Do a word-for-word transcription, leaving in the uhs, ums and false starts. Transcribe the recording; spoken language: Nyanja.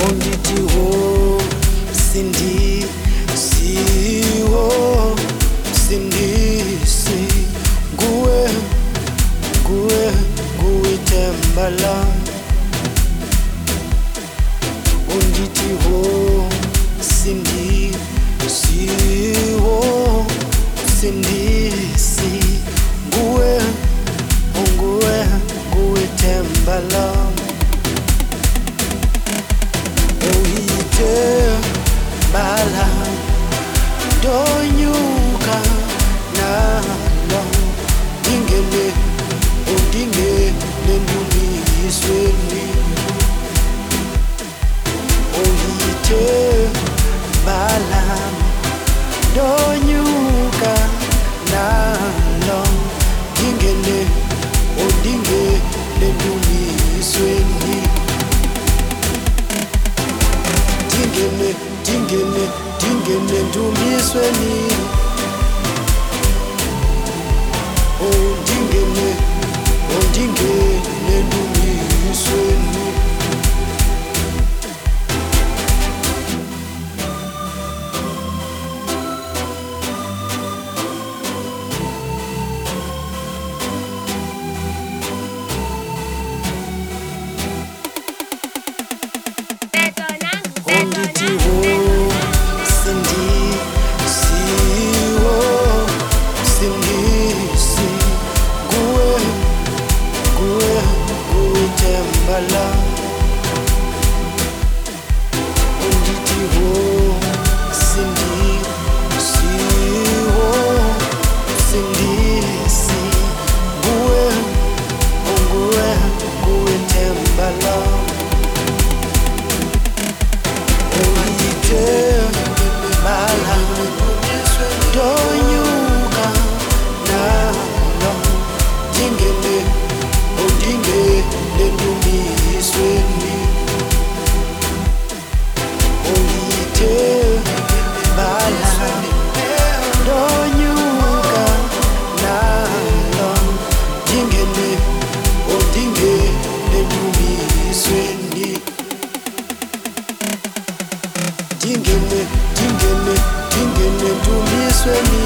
onditiwo sindi siwo sindisi nguwe nguwe nguwe tembala onditiwo sindi siwo sindisi nguwe nguwe nguwe tembala uhite bala donyuka nalo dingene udingene ndumisweni uhite bala donyuka nalo dingene udingene ndumisweni dingene dingene dingene ndumisweni oh dingene oh dingene ndumisweni onditiwo sindi siwo sindisi nguwe nguwe nguwe tembala onditiwo sindi siwo sindisi nguwe nguwe nguwe tembala bala donyuka nalo dingene udingene ndumisweni uyite bala donyuka nalo dingene udingene ndumisweni dingene dingene dingene ndumisweni